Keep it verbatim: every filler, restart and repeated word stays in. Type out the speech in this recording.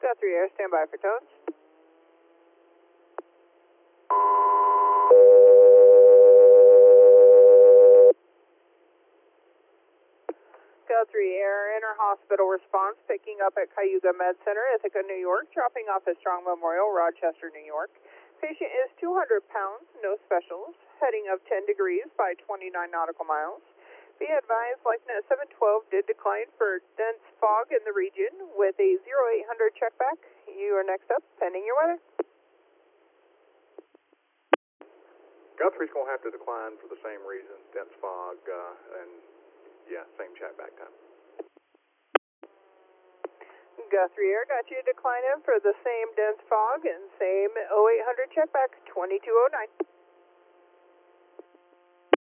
Guthrie Air, stand by for tones. Guthrie Air, inter-hospital response, picking up at Cayuga Med Center, Ithaca, New York, dropping off at Strong Memorial, Rochester, New York. Patient is two hundred pounds, no specials, heading of ten degrees by twenty-nine nautical miles. Be advised, LifeNet seven twelve did decline for dense fog in the region with a zero eight hundred checkback. You are next up, pending your weather. Guthrie's going to have to decline for the same reason, dense fog, uh, and yeah, same chat back time. Guthrie Air got you to decline in for the same dense fog and same oh eight hundred checkback, twenty-two oh nine.